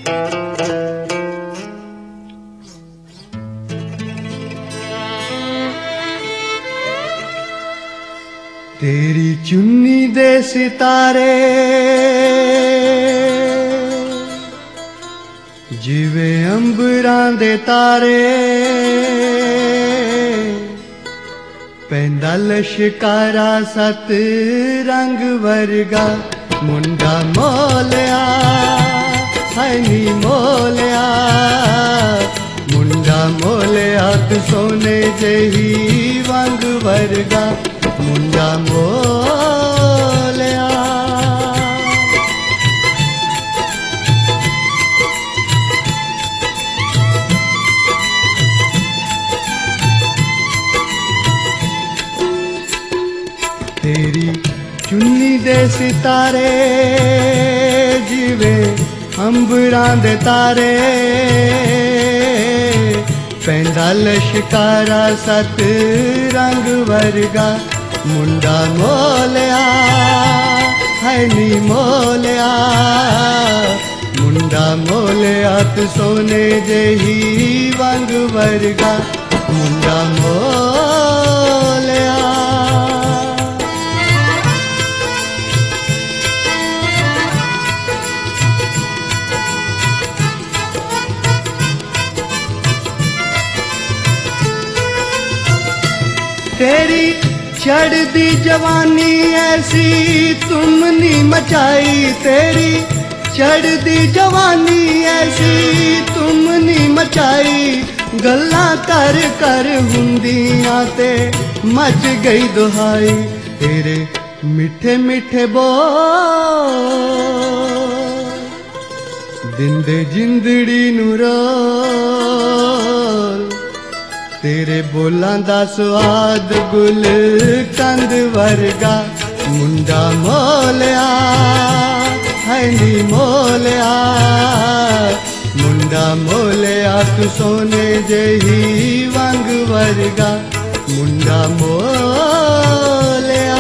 तेरी चुन्नी दे सितारे जिवे अंबरां दे तारे पैंदा लश्कारा सत रंग वर्गा मुंडा मोलिया है नी मोलिया मुंडा मोलिया तू सोने जही वंग वर्गा मुंडा मोलिया। तेरी चुन्नी दे सितारे जिवे अंबरां दे तारे पैंदा लश्कारा सत रंग वर्गा मुंडा मोलिया है नी मोलिया मुंडा मोलिया तू सोने जही वंग वर्गा मुंडा मोलिया। तेरी चढ़दी जवानी ऐसी तुमनी मचाई तेरी चढ़दी जवानी ऐसी तुमनी मचाई गल्लां कर कर हुंदियां ते मच गई दुहाई तेरे मिठे मिठे बोल दिंदे जिंदड़ी नूं रोल तेरे बोलां दा स्वाद गुल कंद वर्गा मुंडा मोलिया है नी मोलिया मुंडा मोलिया तू सोने जही वंग वर्गा मुंडा मोलिया।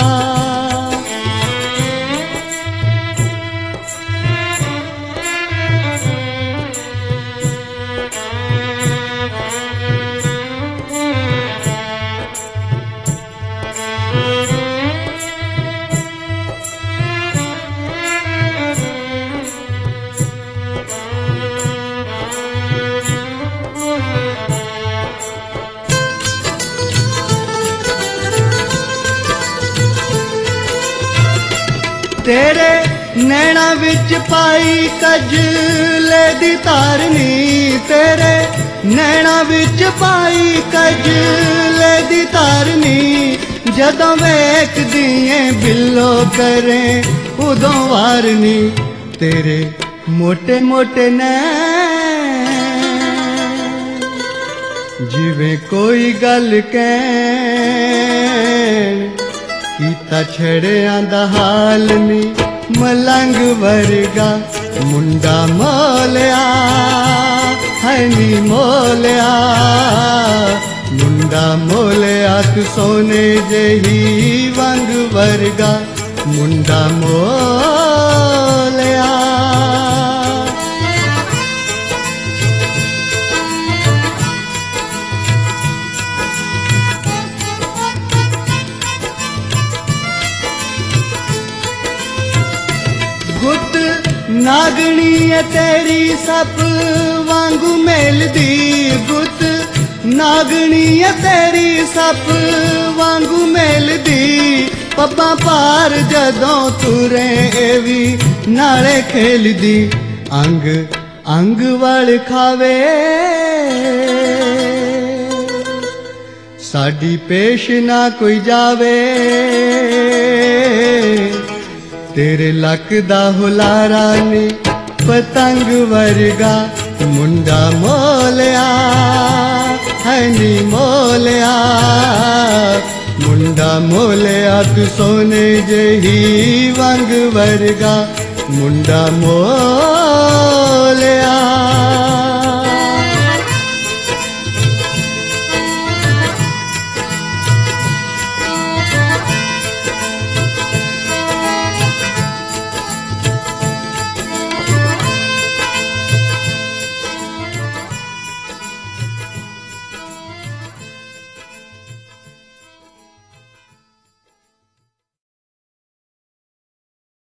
तेरे नैना विच पाई कजले दी तारनी तेरे नैना विच पाई कजले दी तारनी जदों वेखदिए बिल्लो करे उदों वारनी तेरे मोटे मोटे नैन जिवें कोई गल कहन कीता छड़ियां दा हाल नी मलंग वर्गा मुंडा मोलिया है नी मोलिया मुंडा मोलिया तू सोने जही वंग वर्गा मुंडा मोलिया। गुत नागनी है तेरी सप वांगू मेलदी गुत नागनी है तेरी सप वांगू मेलदी पब्बा पार जदों तुरे एवी नाले खेलदी अंग अंग वल खावे साडी पेश ना कोई जावे तेरे लक दा हुलारा नी पतंग वर्गा मुंडा मोलिया है नी मोलिया मुंडा मोलिया तू सोने जही वंग वर्गा मुंडा मोलिया।